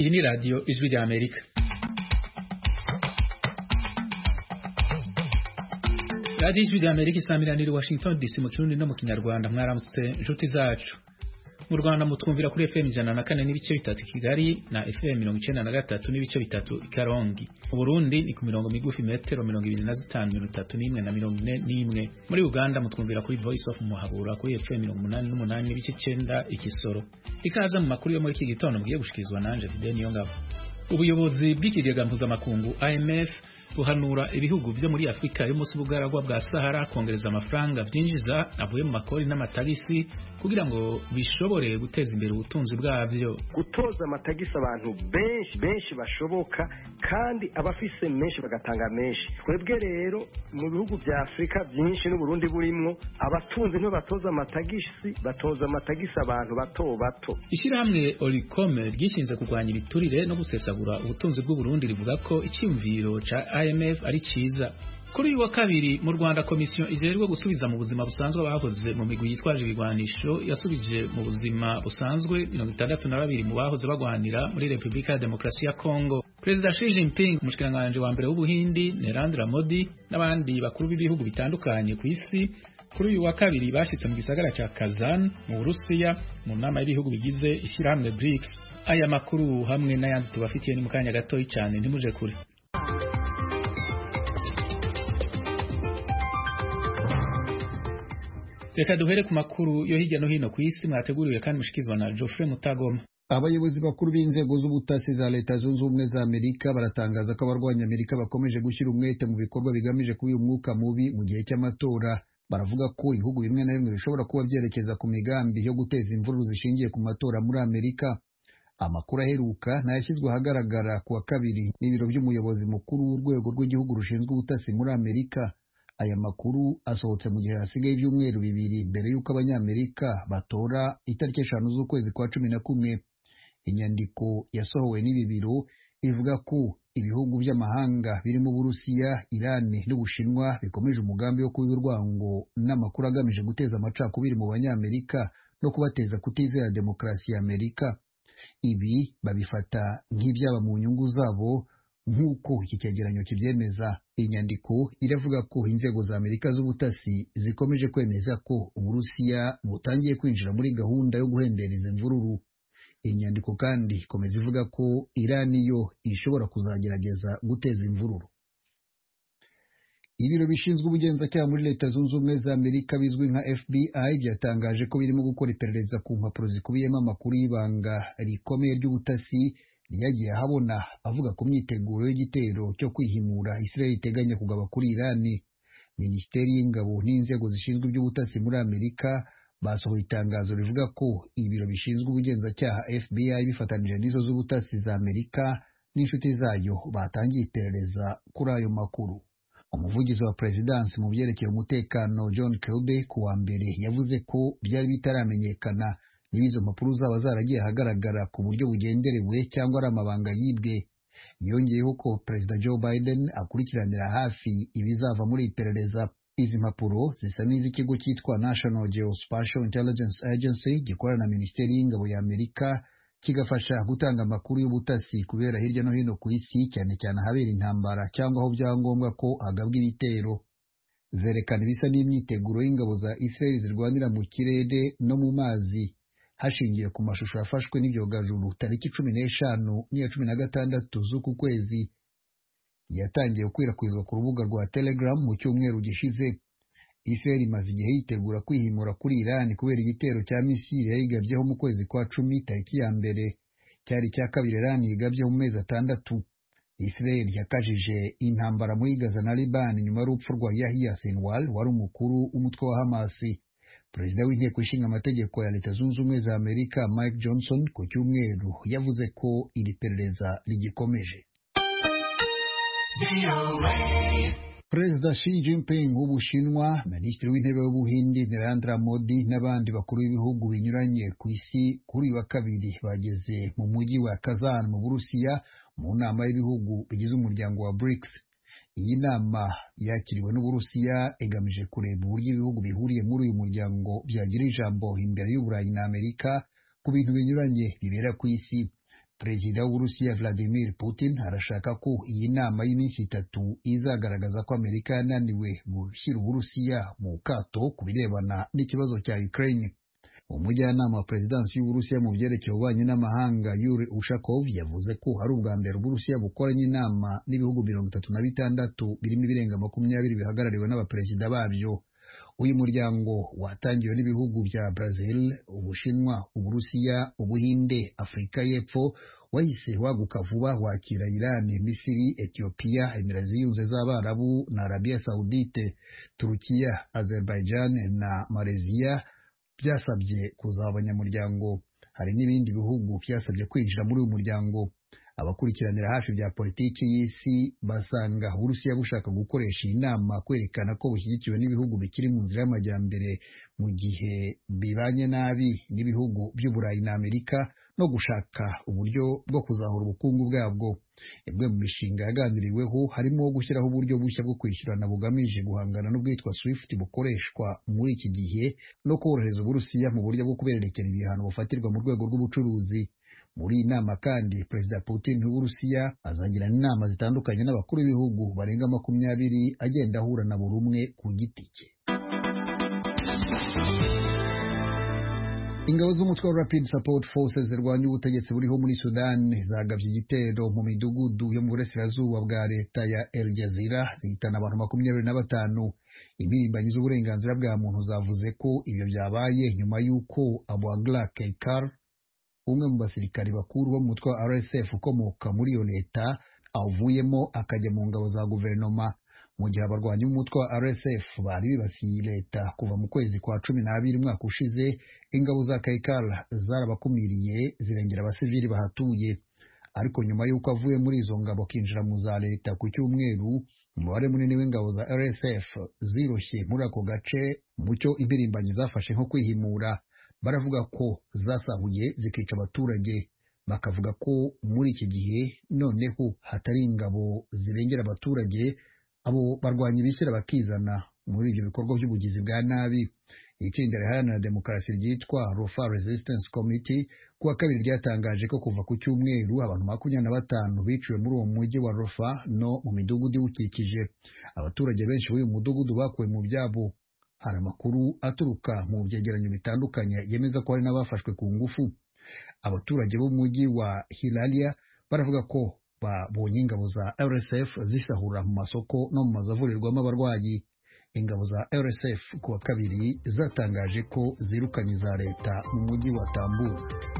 Iyi ni radiyo ijwi rya Amerika. Radiyo ijwi rya Amerika isamiraniye i Washington DC mu Kirundi no mu Kinyarwanda. Mwaramutse inshuti zacu. Mu Rwanda mutwumvira kuri FM 104 n'ibice bitatu Kigali na FM 93 n'ibice bitatu Karongi. Mu Burundi ni ku mirongo migufi metero 25 31 na 41. Muri Uganda mutwumvira kuri Voice of Muhabura kuri FM 88 n'ibice 9 Ikisoro. Ikaza mu makuru yo muri iki gitondo mugiye gushikirizwa nanje Fidel Niyongabo. Ubuyobozi bw'ikigega mpuzamakungu IMF buhanura ibihugu byo muri Afrika yo munsi bugaragwa bwa Sahara kongereza amafaranga byinjiza avuye mu makori n'amatagisi kugira ngo bishobore guteza imbere ubutunzi bwavyo. Gutoza amatagisi abantu benshi bashoboka kandi abafise menshi bagatanga menshi. Twebwe rero mu bihugu bya Afrika byinshi n'u Burundi burimwo abatunzi nto batoza amatagisi abantu bato. Ishirahamwe Olicome ryishinze kurwanya ibiturire no gusesagura ubutunzi bw'u Burundi rivuga ko icyumviro ca IMF ari ciza. Kuri uyu wa kabiri mu Rwanda komisiyo ijejwe gusubiza mu buzima busanzwe abahoze mu migwi yitwaje ibigwanisho yasubije mu buzima busanzwe 62 mu bahoze bagwanira muri Republika ya Demokarasi ya Kongo. President Xi Jinping, umushikiranganje wa mbere w'Ubuhindi Narendra Modi n'abandi bakuru b'ibihugu bitandukanye ku isi kuri uyu wa kabiri bashitse mu gisagara ca Kazan mu Burusiya mu nama y'ibihugu bigize ishyirahamwe BRICS. Aya makuru hamwe n'ayandi tubafitiye ni mu kanya gato cyane ntimuje kure. Reka duhere ku makuru yo hirya no hino ku isi mwateguriwe kandi mushikizwa na Geoffrey Mutagoma. Abayobozi bakuru b'inzego z'ubutasi za Leta Zunze Ubumwe za Amerika baratangaza ko abarwanya Amerika bakomeje gushyira umwete mu bikorwa bigamije kuba umwuka mubi mu gihe cy'amatora. Baravuga ko ibihugu bimwe na bimwe bishobora kuba byerekeza ku migambi yo guteza imvururu zishingiye ku matora muri Amerika. Amakuru aheruka nayashyizwe ahagaragara ku wa kabiri n'ibiro by'umuyobozi mukuru w'urwego rw'igihugu rushinzwe ubutasi muri Amerika. Aya makuru asohotse mu gihe hasigaye ibyumweru bibiri mbere y'uko abanyamerika batora itariki 5 z'ukwezi kwa 11. Inyandiko yasohowe n'ibi biro ivuga ko ibihugu by'amahanga birimo Burusiya, Irani n'Ubushinwa bikomeje umugambi wo kuba urwango n'amakuru agamije guteza amacakubiri mu banyamerika no kubateza kutizera demokarasi ya Amerika. Ibi babifata nk'ibyaba mu nyungu zabo nk'uko iki cyegeranyo kibyemeza. Inyandiko iravuga ko inzego za Amerika z'ubutasi zikomeje kwemeza ko Uburusiya butangiye kwinjira muri gahunda yo guhendereza imvururu. Inyandiko kandi ikomeza ivuga ko Irani yo ishobora kuzagerageza guteza imvururu. Ibiro bishinzwe ubugenzacyaha muri Leta Zunze Ubumwe za Amerika bizwi nka FBI byatangaje ko birimo gukora iperereza ku mpapuro zikubiyemo amakuru y'ibanga rikomeye ry'ubutasi ryagiye ahabona avuga ku myiteguro y'igitero cyo kwihimura Israel iteganya kugaba kuri Irani. Minisiteri y'Ingabo n'inzego zishinzwe iby'ubutasi muri Amerika basohoye itangazo rivuga ko ibiro bishinzwe ubugenzacyaha FBI bifatanije n'izo z'ubutasi za Amerika n'inshuti zayo batangiye iperereza kuri ayo makuru. Umuvugizi wa Presidence mu byerekeye umutekano John Kirby ku wa mbere yavuze ko byari bitaramenyekana niba izo mpapuro zaba zaragiye ahagaragara ku buryo bugenderewe cyangwa ari amabanga yibwe. Yongeyeho ko Perezida Joe Biden akurikiranira hafi ibizava muri iperereza. Izi mpapuro zisa n'iz'ikigo cyitwa National Geospatial Intelligence Agency gikorana na Minisiteri y'Ingabo ya Amerika kigafasha gutanga amakuru y'ubutasi kubera hirya no hino ku isi, cyane cyane ahabera intambara cyangwa aho byangombwa ko hagabwa ibitero. Zerekana ibisa n'imyiteguro y'ingabo za Israel zirwanira mu kirere no mu mazi hashingiye ku mashusho yafashwe n'ibyogajuru tariki 15 n'iya 16 z'uku kwezi. Yatangiye gukwirakwizwa ku rubuga rwa Telegram mu cyumweru gishize. Israel imaze igihe yitegura kwihimura kuri Iran kubera igitero cya misile yayigabyeho mu kwezi kwa 10 tariki ya mbere, cyari cya kabiri Iran yigabyeho mu mezi 6. Israel yakajije intambara muri Gaza na Liban nyuma y'urupfu rwa Yahya Sinwar wari umukuru w'umutwe wa Hamas. Perezida w'inteko ishinga amategeko ya Leta Zunze Ubumwe za Amerika Mike Johnson ku cyumweru yavuze ko iri perereza rigikomeje. Perezida Xi Jinping w'Ubushinwa, Minisitiri w'Intebe w'Ubuhindi Narendra Modi n'abandi bakuru b'ibihugu binyuranye ku isi kuri uyu wa kabiri bageze mu mujyi wa Kazan mu Burusiya mu nama y'ibihugu bigize umuryango wa BRICS. Iyi nama yakiriwe n'Uburusiya igamije kureba uburyo ibihugu bihuriye muri uyu muryango byagira ijambo imbere y'Uburayi na Amerika ku bintu binyuranye bibera ku isi. Perezida w'Uburusiya Vladimir Putin arashaka ko iyi nama y'iminsi 3 izagaragaza ko Amerika yananiwe gushyira Uburusiya mu kato ku birebana n'ikibazo cya Ukraine. Umujyanama wa perezidansi y'Uburusiya mu byerekeye ububanyi n'amahanga Yuri Ushakov yavuze ko hari ubwa mbere Uburusiya bukoranye inama n'ibihugu 36 birimo ibirenga 20 bihagarariwe n'abaperezida babyo. Uyu muryango watangiwe n'ibihugu bya Brazil, Ubushinwa, Uburusiya, Ubuhinde, Afurika y'Epfo, wahise waguka vuba wakira Iran, Misiri, Ethiopia, Emirati Zunze z'Abarabu na Arabia Saudite. Turukiya, Azerbaijan na Malaysia byasabye kuzaba abanyamuryango. Hari n'ibindi bihugu byasabye kwinjira muri uyu muryango. Abakurikiranira hafi bya politiki y'isi basanga Uburusiya bushaka gukoresha inama kwerekana ko bushyigikiwe n'ibihugu bikiri mu nzira y'amajyambere mu gihe bibanye nabi n'ibihugu by'Uburayi na Amerika, no gushaka uburyo bwo kuzahura ubukungu bwabwo. Imwe mu mishinga yaganiriweho harimo gushyiraho uburyo bushya bwo kwishyurana bugamije guhangana n'ubwitwa SWIFT bukoreshwa muri iki gihe, no korohereza Uburusiya mu buryo bwo kubererekera ibihano bufatirwa mu rwego rw'ubucuruzi. Muri iyi nama kandi Perezida Putin w'Uburusiya azagirana inama zitandukanye n'abakuru b'ibihugu barenga 20 agenda ahura na buri umwe ku giti cye. Ingabo z'umutwe wa Rapid Support Forces zirwanya ubutegetsi buriho muri Sudan zagabye igitero mu midugudu yo mu burasirazuba bwa leta ya El Jazira zihitana abantu 25. Impirimbanyi z'uburenganzira bwa muntu zavuze ko ibyo byabaye nyuma y'uko Abu Agla Kaikar, umwe mu basirikari bakuru bo mu mutwe wa RSF ukomoka muri iyo leta, avuyemo akajya mu ngabo za guverinoma. Mu gihe abarwanyi b'umutwe wa RSF bari bibasiye leta kuva mu kwezi kwa 12 umwaka ushize, ingabo za Kaikal zarabakumiriye zirengera abasivili bahatuye. Ariko nyuma y'uko avuye muri izo ngabo kinjira mu za leta ku cyumweru, umubare munini w'ingabo za RSF ziroshye muri ako gace mu cyo impirimbanyi zafashe nko kwihimura. Baravuga ko zasahuye zikica abaturage, bakavuga ko muri iki gihe noneho hatari ingabo zirengera abaturage, abo barwanyi bishyira bakizana muri ibyo bikorwa by'ubugizi bwa nabi. Itsinda riharanira demokarasi ryitwa Rafah Resistance Committee kuwa kabiri ryatangaje ko kuva ku cyumweru abantu 25 biciwe muri uwo mujyi wa Rafah no mu midugudu iwukikije. Abaturage benshi b'uyu mudugudu bakuwe mu byabo. Hari amakuru aturuka mu byegeranyo bitandukanye yemeza ko hari n'abafashwe ku ngufu. Abaturage b'umujyi wa Hilalia baravuga ko babonye ingabo za RSF zisahura mu masoko no mu mazu avurirwamo abarwayi. Ingabo za RSF kuwa kabiri zatangaje ko zirukanye za leta mu mujyi wa Tambur.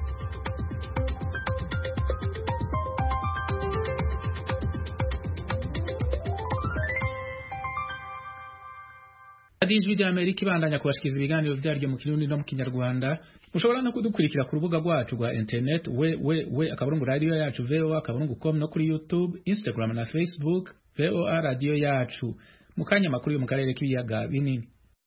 Ijwi rya Amerika ibandanya kubashikiriza ibiganiro byaryo mu Kirundi no mu Kinyarwanda. Mushobora no kudukurikira ku rubuga rwacu rwa internet @radio yacu voa.com no kuri YouTube, Instagram na Facebook VOA radio yacu. Mukanya makuru yo mu karere k'ibiyaga binini.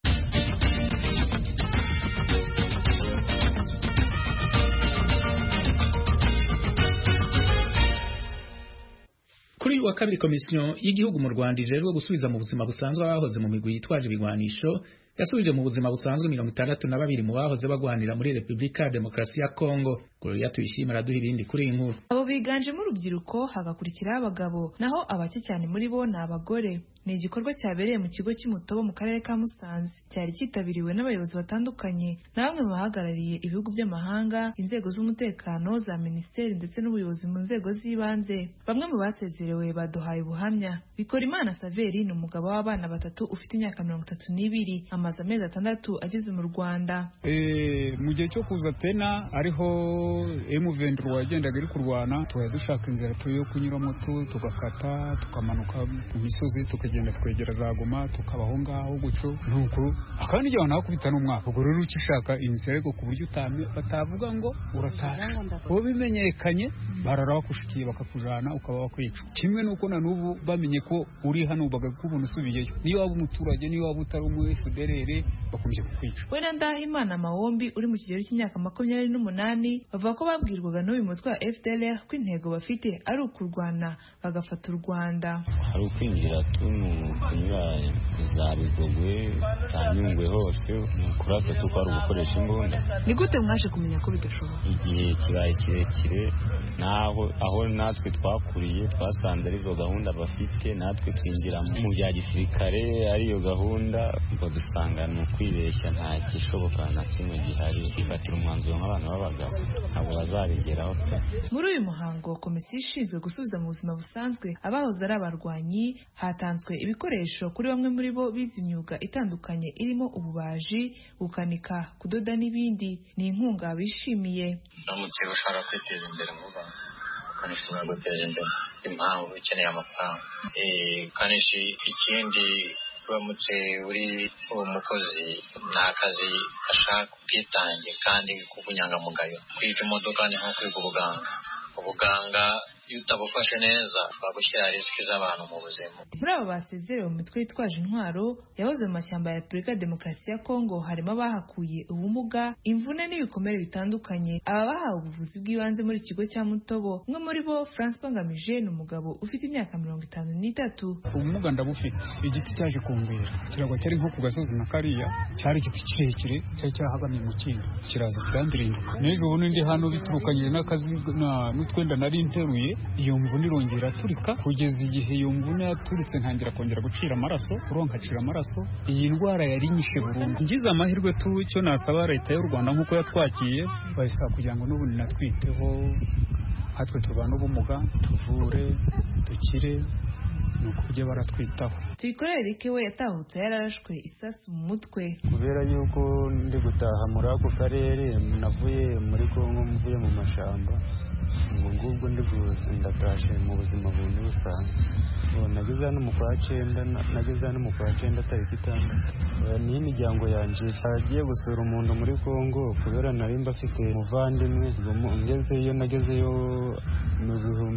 Kuri wa kabiri komisiyo y'igihugu mu Rwanda ijejwe gusubiza mu buzima busanzwe abahoze mu migwi yitwaje ibigwanisho yasubije mu buzima busanzwe 62 mu bahoze bagwanira muri Republika ya Demokarasi ya Kongo. Gloria Tuyishimira duha ibindi kuri inkuru. Abo biganjemo urubyiruko hagakurikiraho abagabo, naho abake cyane muri bo ni abagore. Ni igikorwa cyabereye mu kigo cy'Imutobo mu karere ka Musanze, cyari cyitabiriwe n'abayobozi batandukanye na bamwe mu bahagarariye ibihugu by'amahanga, inzego z'umutekano, za minisiteri ndetse n'ubuyobozi mu nzego z'ibanze. Bamwe mu basezerewe baduhaye ubuhamya. Bikorimana Saveri ni umugabo w'abana 3 ufite imyaka 32, amaze amezi 6 ageze mu Rwanda. Mu gihe cyo kuza pena ariho M23 wagendaga iri kurwana, tuya dushaka inzira yo kunyuramo tugakata tukamanuka mu misozi tukagenda twegera za Goma tukabaho ngaho gucyo nuko akandi gihe nakubita n'umwaka ubwo rero ukishaka inzira ku buryo batavuga ngo urataha bo bimenyekanye barara bakushikiye bakakujana ukaba wakwica. Kimwe nuko na nubu bamenye ko uri hano bagakubona usubiyeyo, niyo waba umuturage niyo waba utari umu FDLR bakomeje kukwica. Wena Ndahimana Mawombi uri mu kigero cy'imyaka 28 bavuga ko babwirwaga n'uyu mutwe wa FDLR ko intego bafite ari ukurwana bagafata u Rwanda. Hari ukwinjira kunyura za Bigogwe Sanyungwe hose kurasa tuko ari gukoresha imbunda. Ni gute mwaje kumenya ko bidashoboka? Igihe kibaye kirekire aho natwe twakuriye twasanze arizo gahunda bafite, natwe twinjira mu bya gisirikare ariyo gahunda, ngo dusanga ni ukwibeshya, nta kishoboka na kimwe gihari. Ifatira umwanzuro nk'abantu b'abagabo ntabwo bazabigeraho pe. Muri uyu muhango komisiyo ishinzwe gusubiza mu buzima busanzwe abahoze ari abarwanyi, hatanzwe ibikoresho kuri bamwe muri bo bize imyuga itandukanye irimo ububaji, gukanika, kudoda n'ibindi. Ni inkunga bishimiye. Uramutse ushaka kwiteza imbere mu Rwanda ukanishobora guteza imbere impamvu ukeneye amafaranga, kandi ikindi uramutse uri umukozi ni akazi gashaka ubwitange kandi k'ubunyangamugayo. Kwiga imodoka ni nko kwiga ubuganga iyo utabufashe neza bagushyira risiki z'abantu mu buzima. Muri abo basezerewe mu mitwe yitwaje intwaro yahoze mu mashyamba ya Repubulika ya Demokarasi ya Kongo harimo abahakuye ubumuga, imvune n'ibikomere bitandukanye. Aba bahawe ubuvuzi bw'ibanze muri ikigo cya Mutobo. Umwe muri bo François Ngamije ni umugabo ufite imyaka 53. Ubumuga ndabufite. Igiti cyaje kumbera kiragwa cyari nko ku gasozi na kariya, cyari igiti kirekire cyari cyahagamye mu kindi, kiraza kirandirinduka. N'ejo ubu ndi hano biturukanye n'akazi n'utwenda nari nteruye, iyo mvune irongera turika kugeza igihe iyo mvune yaturitse ntangira kongera gucira amaraso, uronkacira amaraso. Iyi ndwara yari nyishe burundu. Ngize amahirwe cyo nasaba leta y'u Rwanda nk'uko yatwakiye bayisaba kugira ngo n'ubundi natwiteho, hatwe turwana n'ubumuga tuvure dukire, nuko ujye baratwitaho. Tuyikore Eric we yatahutse yararashwe isasu mu mutwe. Kubera yuko ndi gutaha muri ako karere, navuye muri Kongo, mvuye mu mashamba, ngubwo ndatashe mu buzima bundi busanzwe. Nageze hano mu kwa cyenda tariki 6. Ni imiryango yanjye agiye gusura umuntu muri Kongo, kubera nari mbafite umuvandimwe. Nagezeyo mu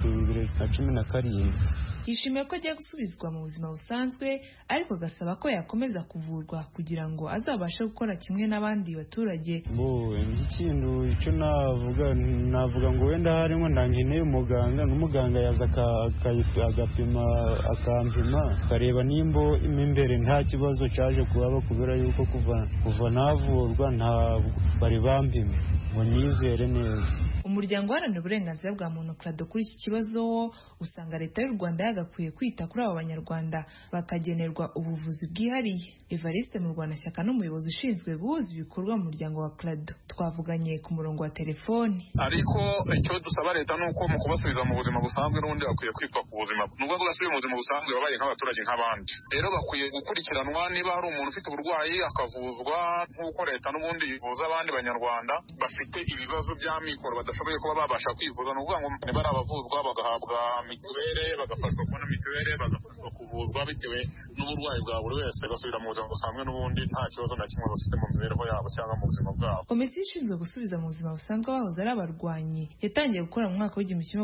2017. Yishimiye ko agiye gusubizwa mu buzima busanzwe, ariko agasaba ko yakomeza kuvurwa kugira ngo azabashe gukora kimwe n'abandi baturage. Ikintu icyo navuga ngo wenda harimo ndankeneye umuganga, n'umuganga yaza agapima akampima akareba nimba imbere nta kibazo cyaje kuba, kubera yuko kuva navurwa nta bari bampima ngo nizere neza. Umuryango uharanira uburenganzira bwa muntu CRADO kuri iki kibazo wo usanga leta y'u Rwanda yagakwiye kwita kuri abo banyarwanda bakagenerwa ubuvuzi bwihariye. Evariste Murwanashyaka n'umuyobozi ushinzwe guhuza ibikorwa mu muryango wa CRADO twavuganye ku murongo wa telefoni. Ariko icyo dusaba leta ni uko mu kubasubiza mu buzima busanzwe n'ubundi bakwiye kwitwa ku buzima, nubwo basubiye mu buzima busanzwe babaye nk'abaturage nk'abandi. Rero bakwiye gukurikiranwa, niba hari umuntu ufite uburwayi akavuzwa nk'uko leta n'ubundi ivuza abandi banyarwanda bafite ibibazo by'amikoro badashoboye kuba babasha kwivuza. Ni ukuvuga ngo niba ari abavuzwa bagahabwa mituweli, bagafashwa kubona mituweli, bagafashwa kuvuzwa bitewe n'uburwayi bwa buri wese, basubira mu buzima busanzwe n'ubundi nta kibazo na kimwe bafite mu mibereho yabo cyangwa mu buzima bwabo. Komisiyo ishinzwe gusubiza mu buzima busanzwe abahoze ari abarwanyi yatangiye gukora mu mwaka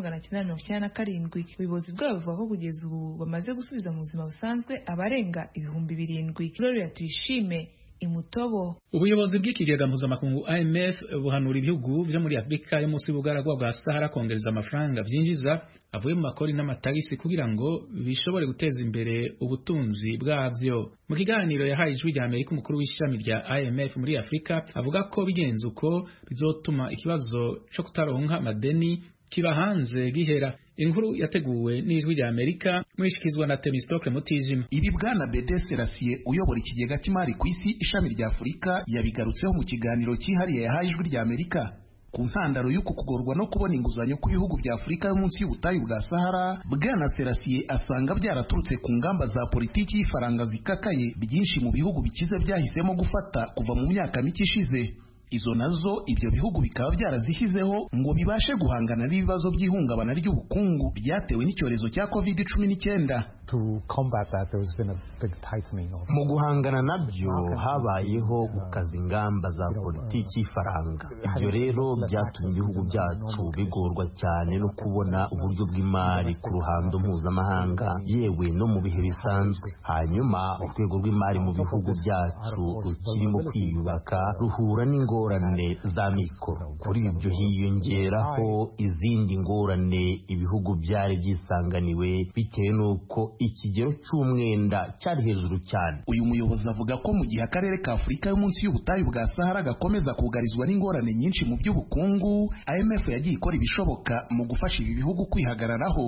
w'1997. Ubuyobozi bwabo buvuga ko kugeza ubu bamaze gusubiza mu buzima busanzwe abarenga 7,000. Gloria Tuyishime, Imutobo. Ubuyobozi bw'ikigega mpuzamakungu IMF buhanura ibihugu byo muri Afrika yo munsi y'ubugaragwa bwa Sahara kongereza amafaranga byinjiza avuye mu makori n'amatagisi kugira ngo bishobore guteza imbere ubutunzi bwabyo. Mu kiganiro yahaye ijwi rya Amerika umukuru w'ishami rya IMF muri Afrika avuga ko bigenze uko bizotuma ikibazo cyo kutaronka amadeni kiba hanze gihera. Inkuru yateguwe n'ijwi rya Amerika mwishikizwa na Temistocle Mutijima. Ibi bwana Bede Selassie uyobora ikigega cy'imari ku isi ishami rya Afurika yabigarutseho mu kiganiro cyihariye yahaye ijwi rya Amerika ku ntandaro y'uko kugorwa no kubona inguzanyo ku bihugu bya Afurika yo munsi y'ubutayu bwa Sahara. Bwana Selassie asanga byaraturutse ku ngamba za politiki y'ifaranga zikakaye byinshi mu bihugu bikize byahisemo gufata kuva mu myaka mike ishize. Izo nazo ibyo bihugu bikaba byarazishyizeho ngo bibashe guhangana n'ibibazo by'ihungabana ry'ubukungu byatewe n'icyorezo cya COVID-19. Mu guhangana nabyo habayeho gukaza ingamba za politiki y'ifaranga. Ibyo rero byatumye ibihugu byacu bigorwa cyane no kubona uburyo bw'imari ku ruhando mpuzamahanga yewe no mu bihe bisanzwe. Hanyuma urwego rw'imari mu bihugu byacu rukirimo kwiyubaka ruhura n'ingorane za mikoro. Kuri ibyo hiyongeraho izindi ngorane ibihugu byari byisanganiwe bitewe n'uko ikigero cy'umwenda cyari hejuru cyane. Uyu muyobozi avuga ko mu gihe akarere ka Afurika yo munsi y'ubutayu bwa Sahara gakomeza kugarizwa n'ingorane nyinshi mu by'ubukungu, IMF yagiye ikora ibishoboka mu gufasha ibi bihugu kwihagararaho.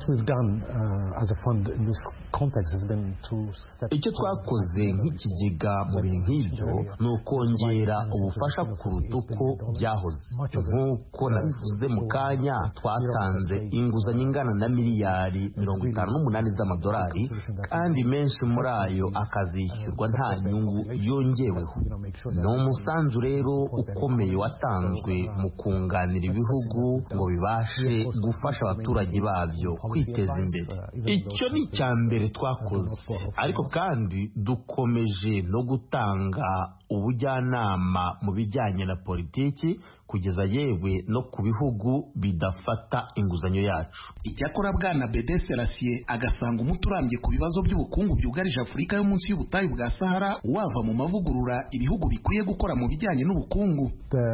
Icyo twakoze nk'ikigega mu bihe nk'ibyo ni ukongera ubufasha kuruta uko byahoze. Nk'uko nabivuze mu kanya, twatanze inguzanyo ingana na miliyari 58 z'amadolari, kandi menshi muri ayo akazishyurwa nta nyungu yongeweho. Ni umusanzu rero ukomeye watanzwe mu kunganira ibihugu ngo bibashe gufasha abaturage babyo kwiteza imbere. Icyo ni icya mbere twakoze, ariko kandi dukomeje no gutanga ubujyanama mu bijyanye na politiki kugeza yewe no ku bihugu bidafata inguzanyo yacu. Icyakora Bwana Bede Selassie agasanga umuti urambye ku bibazo by'ubukungu byugarije Afurika yo munsi y'ubutayu bwa Sahara wava mu mavugurura ibihugu bikwiye gukora mu bijyanye n'ubukungu.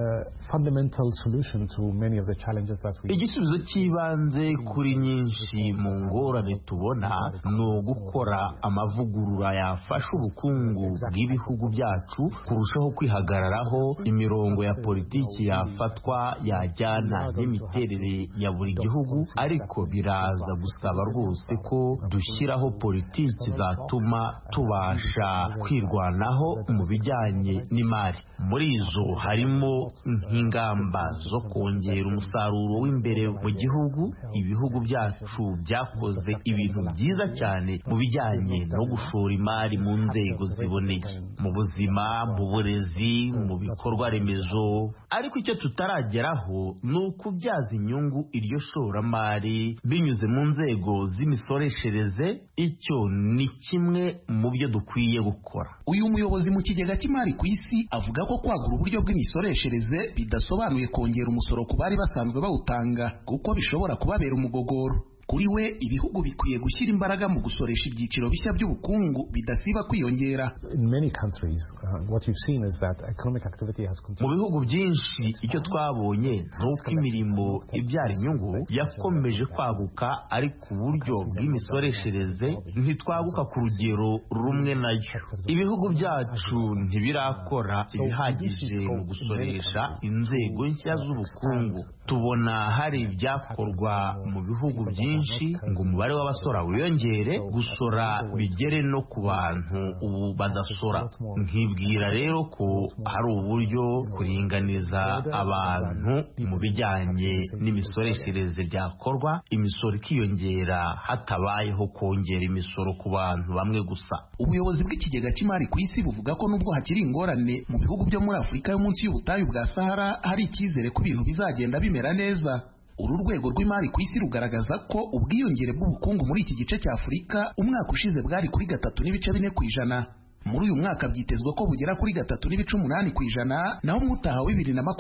Igisubizo cy'ibanze kuri nyinshi mu ngorane tubona ni ugukora amavugurura yafasha ubukungu bw'ibihugu byacu kurushaho kwihagararaho. Imirongo ya politiki yafatwa yajyana n'imiterere ya buri gihugu, ariko biraza gusaba rwose ko dushyiraho politiki zatuma tubasha kwirwanaho mu bijyanye n'imari. Muri izo harimo nk'ingamba zo kongera umusaruro w'imbere mu gihugu. Ibihugu byacu byakoze ibintu byiza cyane mu bijyanye no gushora imari mu nzego ziboneye, mu buzima, mu burezi, mu bikorwa remezo. Ariko icyo tutarageraho ni ukubyaza inyungu iryo shoramari binyuze mu nzego z'imisoreshereze. Icyo ni kimwe mu byo dukwiye gukora. Uyu muyobozi mu kigega cy'imari ku isi avuga ko kwagura uburyo bw'imisoreshereze bidasobanuye kongera umusoro ku bari basanzwe bawutanga, kuko bishobora kubabera umugogoro. Kuri we, ibihugu bikwiye gushyira imbaraga mu gusoresha ibyiciro bishya by'ubukungu bidasiba kwiyongera. Mu bihugu byinshi icyo twabonye ni uko imirimo ibyara inyungu yakomeje kwaguka, ariko uburyo bw'imisoreshereze ntitwaguka ku rugero rumwe nayo. Ibihugu byacu ntibirakora ibihagije mu gusoresha inzego nshya z'ubukungu. Tubona hari ibyakorwa mu bihugu byinshi ngo umubare w'abasora wiyongere, gusora bigere no ku bantu ubu badasora. Nkibwira rero ko hari uburyo kuringaniza abantu mu bijyanye n'imisoreshereze byakorwa, imisoro ikiyongera hatabayeho kongera imisoro ku bantu bamwe gusa. Ubuyobozi bw'ikigega cy'imari ku isi buvuga ko nubwo hakiri ingorane mu bihugu byo muri Afurika yo munsi y'ubutayu bwa Sahara, hari icyizere ko ibintu bizagenda bimera neza. Uru rwego rw'imari ku isi rugaragaza ko ubwiyongere bw'ubukungu muri iki gice cya Afurika umwaka ushize bwari kuri 3.4%. Muri uyu mwaka byitezwa ko bugera kuri 3.8%, naho umutaha wa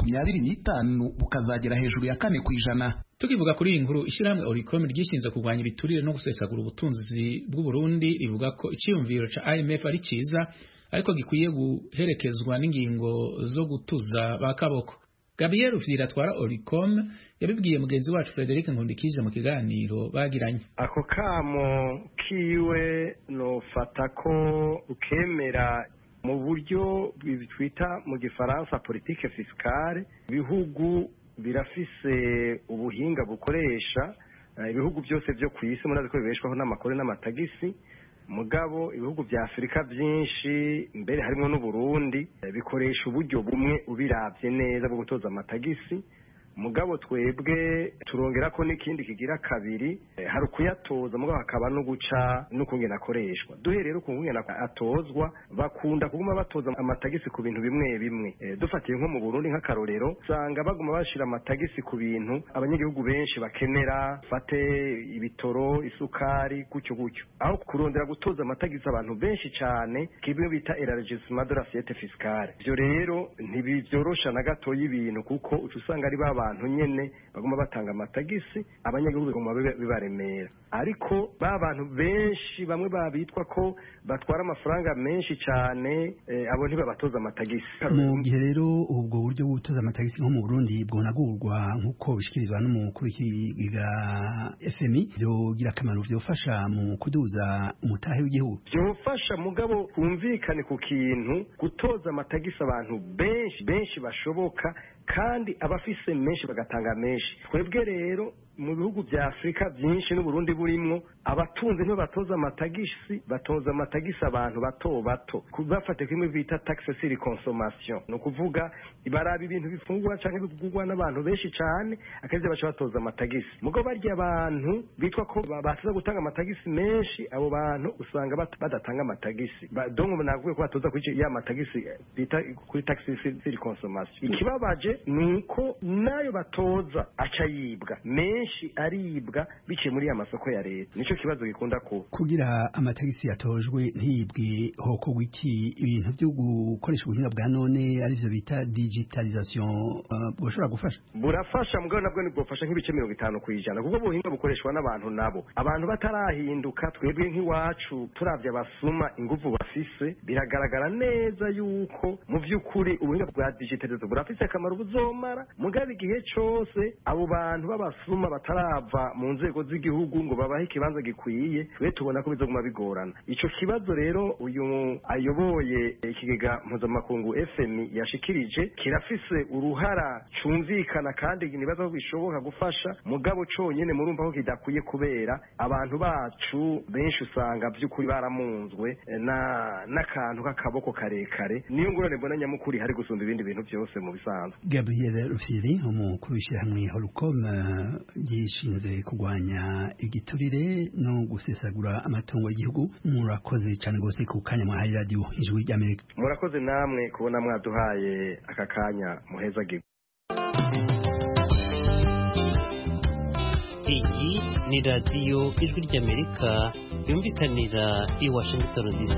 2025 bukazagera hejuru ya 4%. Tukivuga kuri iyi nkuru, ishyirahamwe Oricom ryishinze kurwanya ibiturire no gusesagura ubutunzi bw'u Burundi rivuga ko icyumviro ca IMF ari ciza, ariko gikwiye guherekezwa n'ingingo zo gutuza bakaboko. Gabriel Ufira atwara Oricom yabibwiye mugenzi wacu Frederic Nkundikije mu kiganiro bagiranye. Ako kamo kiwe no fata ko ukemera mu buryo twita mu gifaransa politique fiscale. Ibihugu birafise ubuhinga bukoresha, ibihugu byose byo ku isi murazi ko bibeshwaho n'amakore n'amatagisi. Mugabo ibihugu bya Afurika byinshi mbere harimo n'u Burundi bikoresha uburyo bumwe ubiravye neza bwo gutoza amatagisi. Mugabo twebwe turongera ko n'ikindi kigira kabiri, hari kuyatoza mugabo hakaba no guca no kungena akoreshwa. Duherero kungena atozwa bakunda kuguma batoza amatagisi ku bintu bimwe bimwe. Dufatiye nko mu Burundi nk'akarorero, usanga baguma bashira amatagisi ku bintu abanyagihugu benshi bakenera, fate ibitoro, isukari, gucyo gucyo. Aho kurondera gutoza amatagisi abantu benshi cyane kibwe bita élargissement de l'assiette fiscale. Byo rero ntibivyorosha na gato y'ibintu, kuko usanga ari baba bantu nyene baguma batanga amatagisi abanyagihugu baguma bibaremera ariko ba bantu benshi bamwe babitwa ko batwara amafaranga menshi cyane abo ntibabatoza amatagisi. Mu gihe rero ubwo buryo bwo gutoza amatagisi nko mu Burundi bwonagurwa nk'uko bishikirizwa n'umukuru w'ikiga FMI byogira akamaro byofasha mu kuduza umutahe w'igihugu byofasha mugabo kumvikane ku kintu gutoza amatagisi abantu benshi bashoboka kandi abafise menshi bagatanga menshi. Twebwe rero mu bihugu bya Afrika byinshi n'Uburundi burimwo abatunze nibo batoza amatagisi abantu bato bafate kimwe bita taxe sur consommation no kuvuga ibaraba ibintu bifungwa canke bigurwa n'abantu benshi cyane akaje baca batoza amatagisi mugo barya abantu bitwa ko basiza gutanga amatagisi menshi abo bantu usanga badatanga amatagisi donc naguye ko batoza kuri ya matagisi bita kuri taxe sur consommation. Ikibabaje nuko nayo batoza aca yibwa menshi aribwa biciye muri ya masoko ya leta. Nico kibazo gikunda ko kugira amatagisi yatojwe ntibwe hoko wiki ibintu byo gukoresha ubuhinga bwa none ari byo bita digitalisation bushobora gufasha burafasha mugabo nabwo nibwofasha nk'ibice 50% kuko ubuhinga bukoreshwa n'abantu nabo abantu batarahinduka. Twebwe nk'iwacu turavye abasuma inguvu bafise biragaragara neza yuko mu vy'ukuri ubuhinga bwa digitalisation burafise akamaro buzomara mugabo igihe cyose abo bantu b'abasuma batarava mu nzego z'igihugu ngo babahe ikibanza gikwiye twe tubona ko bizoguma bigorana. Ico kibazo rero uyu ayoboye ikigega mpuzamakungu FMI yashikirije kirafise uruhara cumvikana kandi nibaza ko bishoboka gufasha mugabo conyene murumva ko kidakwiye kubera abantu bacu benshi usanga by'ukuri baramunzwe n'akantu k'akaboko karekare niyo ngorane mbona nyamukuri hari gusumba ibindi bintu byose mu bisanzwe. Gabriel Rufyiri umukuru w'ishyirahamwe Holcom gishinzwe kurwanya igiturire no gusesagura amatungo y'igihugu murakoze cyane gose ku kanya mwahaye radio Ijwi ry'Amerika. Murakoze namwe kubona mwaduhaye aka kanya muheza gigo. Iyi ni radio Ijwi ry'Amerika yumvikanira i Washington DC.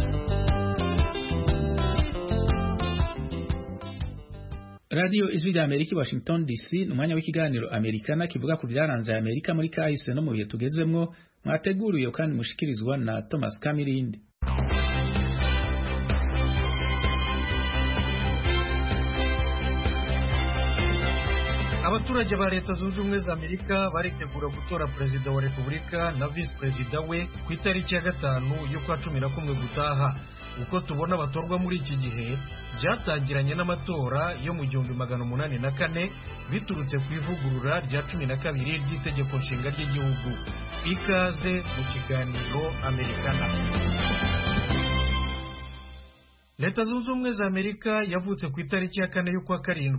Radio Ijwi ry'Amerika Washington DC numwanya w'ikiganiro Amerikana kivuga ku byaranze Amerika muri kahise no mu bihe tugezemwo mwateguriye kandi mushikirizwa na Thomas Kamirindi. Abaturage ba Leta Zunze Ubumwe za Amerika baritegura gutora Perezida wa Repubulika na Vice Perezida we ku itariki ya 5 y'ukwa 11 gutaha. Uko tubona batorwa muri iki gihe byatangiranye n'amatora yo mu 1804 biturutse ku ivugurura rya 12 ry'itegeko nshinga ry'igihugu. Ikaze mu kiganiro Amerikana. Leta Zunze Ubumwe za Amerika yavutse ku itariki ya 4 y'ukwa 7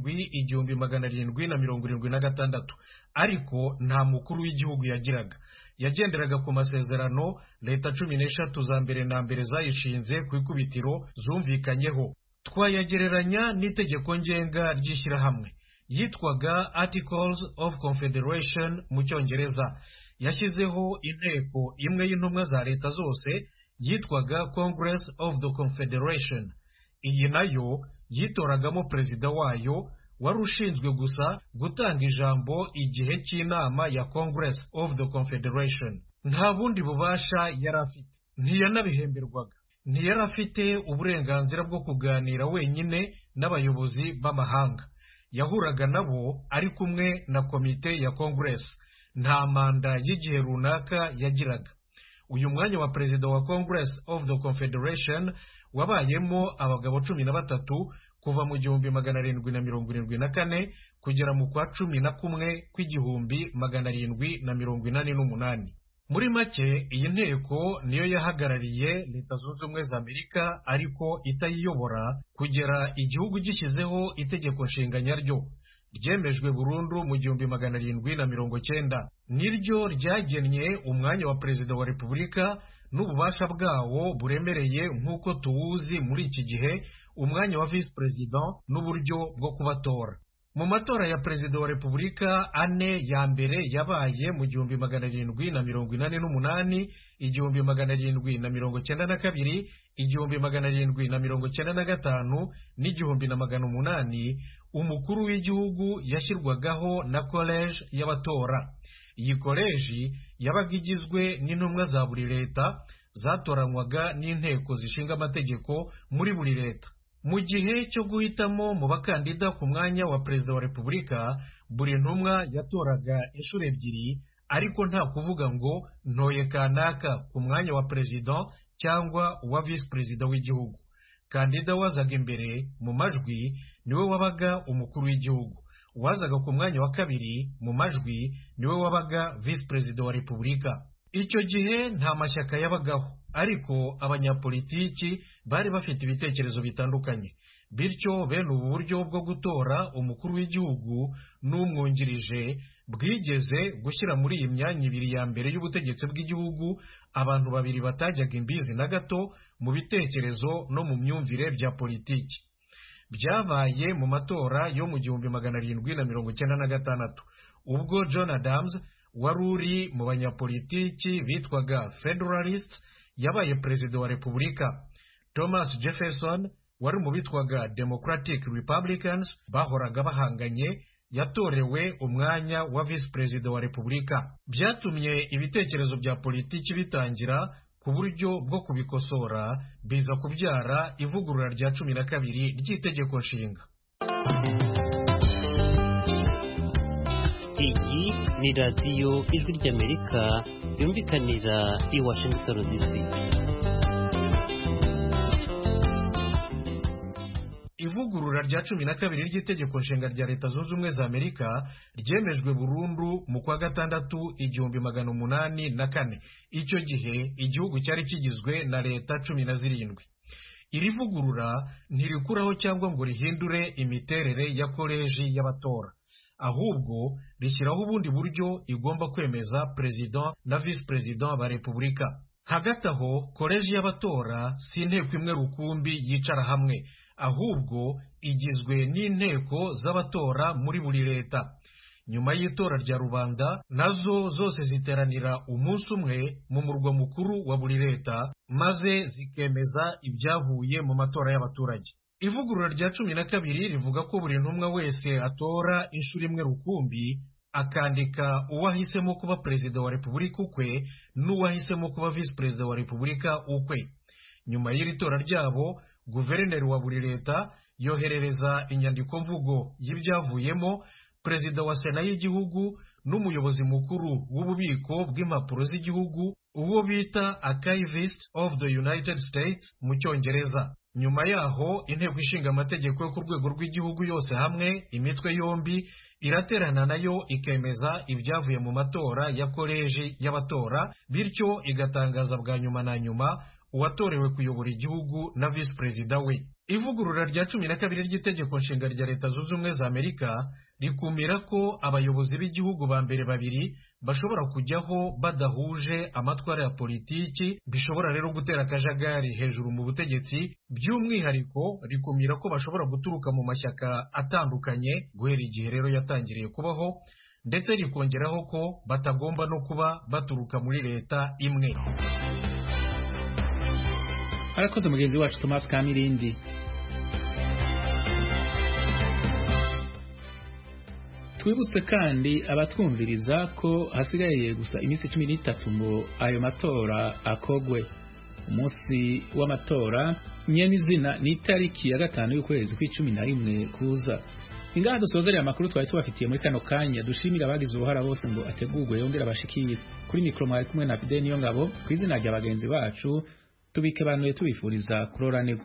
1776 ariko nta mukuru w'igihugu yagiraga. Yagenderaga ku masezerano leta 13 za mbere na mbere zayishinze ku ikubitiro zumvikanyeho. Twayagereranya n'itegeko ngenga ry'ishyirahamwe yitwaga Articles of Confederation mu Cyongereza. Yashyizeho inteko imwe y'intumwa za leta zose yitwaga Congress of the Confederation. Iyi nayo yitoragamo perezida wayo wari ushinzwe gusa gutanga ijambo igihe cy'inama ya Congress of the Confederation. Nta bundi bubasha yari afite, ntiyanabihemberwaga, ntiyari afite uburenganzira bwo kuganira wenyine n'abayobozi b'amahanga. Yahuraga nabo ari kumwe na komite ya Congress. Nta manda y'igihe runaka yagiraga. Uyu mwanya wa perezida wa Congress of the Confederation wabayemo abagabo 13 kuva mu 1774 kugera mu kwa 11 kw'igihumbi 1788. Muri make iyi nteko niyo yahagarariye Leta Zunze Ubumwe za Amerika ariko itayiyobora kugera igihugu gishyizeho itegeko nshinga nyaryo ryemejwe burundu mu 1790. Niryo ryagennye umwanya wa perezida wa Repubulika n'ububasha bwawo buremereye nk'uko tuwuzi muri iki gihe, umwanya wa vice president n'uburyo bwo kubatora. mu matora ya perezida wa repubulika ane ya mbere yabaye mu 1748, 1792, 1795 n'1800, umukuru w'igihugu yashyirwagaho na college y'abatora. Iyi koleji yabaga igizwe n'intumwa za buri leta zatoranywaga n'inteko zishinga amategeko muri buri leta. Mu gihe cyo guhitamo mu bakandida ku mwanya wa perezida wa repubulika, buri ntumwa yatoraga inshuro ebyiri, ariko nta kuvuga ngo ntoye kanaka ku mwanya wa perezida cyangwa uwa visi perezida w'igihugu. Kandida wazaga imbere mu majwi niwe wabaga umukuru w'igihugu, wazaga ku mwanya wa kabiri mu majwi niwe wabaga visi perezida wa repubulika. Icyo gihe nta mashyaka yabagaho, ariko abanyapolitiki bari bafite ibitekerezo bitandukanye, bityo bene ubu buryo bwo gutora umukuru w'igihugu n'umwungirije bwigeze gushyira muri iyi myanya ibiri ya mbere y'ubutegetsi bw'igihugu abantu babiri batajyaga imbizi na gato mu bitekerezo no mu myumvire bya politiki. Byabaye mu matora yo mu 1796, ubwo John Adams wari uri mu banyapolitiki bitwaga Federalist yabaye perezida wa repubulika. Thomas Jefferson wari mu bitwaga Democratic Republicans bahoraga bahanganye yatorewe umwanya wa visi perezida wa repubulika. Byatumye ibitekerezo bya politiki bitangira ku buryo bwo kubikosora, biza kubyara ivugurura rya 12 ry'itegeko nshinga. Iyi ni radiyo ijwi ry'Amerika yumvikanira i Washington DC. Ivugurura rya 12 ry'itegeko nshinga rya Leta Zunze Ubumwe za Amerika ryemejwe burundu mu kwa gatandatu 1804. Icyo gihe igihugu cyari kigizwe na leta 17. Iri vugurura ntirikuraho cyangwa ngo rihindure imiterere ya koleji y'abatora, ahubwo rishyiraho ubundi buryo igomba kwemeza perezida na visi perezida ba repubulika. Hagati aho, koleji y'abatora si inteko imwe rukumbi yicara hamwe, ahubwo igizwe n'inteko z'abatora muri buri leta. Nyuma y'itora rya rubanda, nazo zose ziteranira umunsi umwe mu murwa mukuru wa buri leta, maze zikemeza ibyavuye mu matora y'abaturage. Ivugurura rya 12 rivuga ko buri ntumwa wese atora inshuro imwe rukumbi, akandika uwahisemo kuba perezida wa repubulika ukwe n'uwahisemo kuba visi perezida wa repubulika ukwe. Nyuma y'iri tora ryabo, guverineri wa buri leta yoherereza inyandiko mvugo y'ibyavuyemo perezida wa sena y'igihugu n'umuyobozi mukuru w'ububiko bw'impapuro z'igihugu, uwo bita Archivist of the United States mu Cyongereza. Nyuma yaho, inteko ishinga amategeko yo ku rwego rw'igihugu yose hamwe, imitwe yombi, iraterana nayo ikemeza ibyavuye mu matora ya koleji y'abatora, bityo igatangaza bwa nyuma na nyuma uwatorewe kuyobora igihugu na visi perezida we. Ivugurura rya 12 ry'itegeko nshinga rya Leta Zunze Ubumwe za Amerika rikumira ko abayobozi b'igihugu ba mbere babiri bashobora kujyaho badahuje amatwara ya politiki, bishobora rero gutera akajagari hejuru mu butegetsi. By'umwihariko rikumira ko bashobora guturuka mu mashyaka atandukanye guhera igihe rero yatangiriye kubaho, ndetse rikongeraho ko batagomba no kuba baturuka muri leta imwe. Arakoze mugenzi wacu Thomas Kamirindi. Twibutse kandi abatwumviriza ko hasigaye gusa iminsi 13 ngo ayo matora akogwe. Umunsi w'amatora nyenizina ni itariki ya 5 y'ukwezi kwa-11 kuza. Ingaha dusozereye amakuru twari tubafitiye muri kano kanya, dushimira abagize uruhara bose ngo ategurwe yongera bashikire. Kuri mikro mwari kumwe na Fidel Niyongabo, kwizina rya bagenzi bacu tubike banuye tubifuriza kuroranirwa.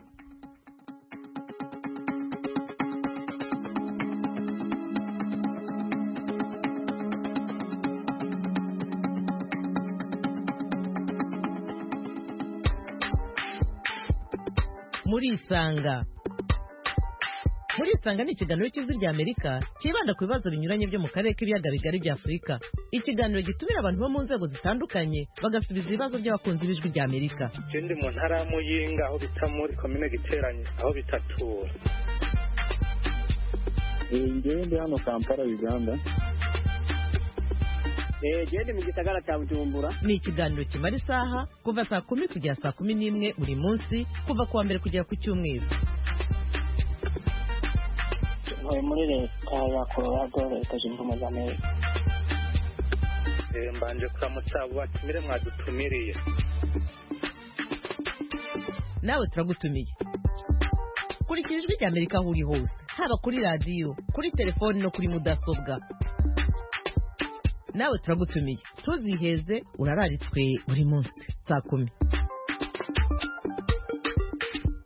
Muri Isanga ni ikiganiro cy'Ijwi ry'Amerika kibanda ku bibazo binyuranye byo mu karere k'ibiyaga bigari bya Afurika. Ikiganiro gitumira abantu bo mu nzego zitandukanye bagasubiza ibibazo by'abakunzi b'Ijwi ry'Amerika. Ndi mu ntara ya Muyinga aho bita muri komine Giteranyi aho bitatura. Njyewe ndi hano Kampala Uganda. Ndi mu gisagara cya Bujumbura. Ni ikiganiro kimara isaha kuva saa 10 kugera saa 11 buri munsi kuva kuwa mbere kugera ku cyumweru. Ntuye muri leta ya Colorado, leta zunze ubumwe za Amerika. Mbanje kuramutsa abatumire mwadutumiriye. Nawe turagutumiye. Kurikira Ijwi ry'Amerika aho uri hose, haba kuri radiyo, kuri telefoni no kuri mudasobwa. Nawe turagutumiye. Tuziheze urararitswe buri munsi saa 10.